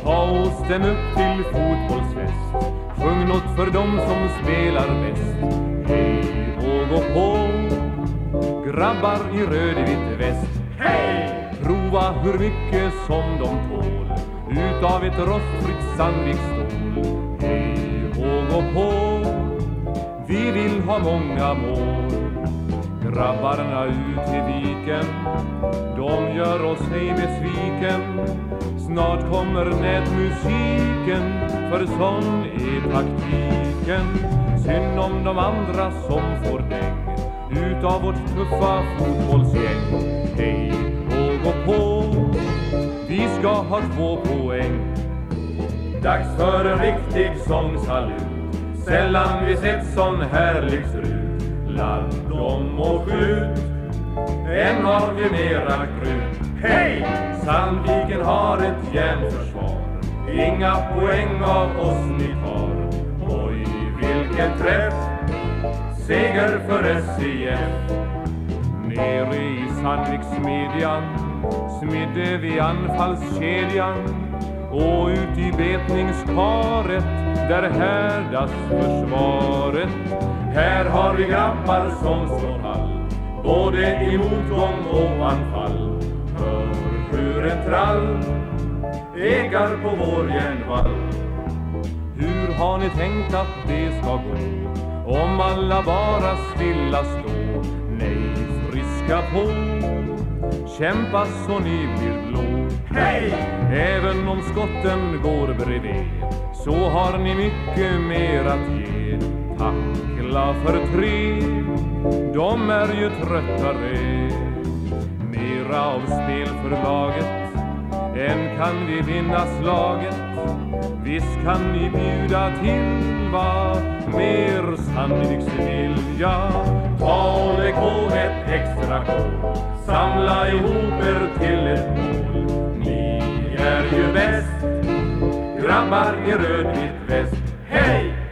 Ta och stäm upp till fotbollsfest. Sjung något för dem som spelar bäst. Hej och gå på, grabbar i rödvitt väst. Hej! Prova hur mycket som de tål utav ett rostfritt Sandviksstål. Hej och gå på, vi vill ha många mål. Grabbarna ut till viken, de gör oss ej besviken. Snart kommer nätmusiken, för sån är taktiken. Synd om de andra som får däng utav vårt tuffa fotbollsgäng. Hej och gå på, vi ska ha 2 poäng. Dags för en riktig sångsalut, sällan vi sett sån härlig strut. Ladd om och skjut, än har vi mera krut. Hej! Sandviken har ett järnförsvar, inga poäng av oss ni tar. Oj, vilken träff, seger för SIF. Nere i Sandviksmedjan smidde vi anfallskedjan, och ut i betningskaret där härdas försvaret. Här har vi grabbar som står hall, både i motgång och anfall. Hör hur en trall ägar på vår järnvall. Hur har ni tänkt att det ska gå om alla bara stilla stå? Nej, friska på, kämpa så ni blir blå. Hej! Även om skotten går bredvid, så har ni mycket mer att ge. Tackla för 3, de är ju tröttare. Mera av spel för laget, än kan vi vinna slaget. Visst kan ni bjuda till, va? Mer Sandviks vilja. Ta och lägg på ett extra kol, samla ihop er till ett mål. Ni är ju bäst, grabbar i rödvitt väst. Hej!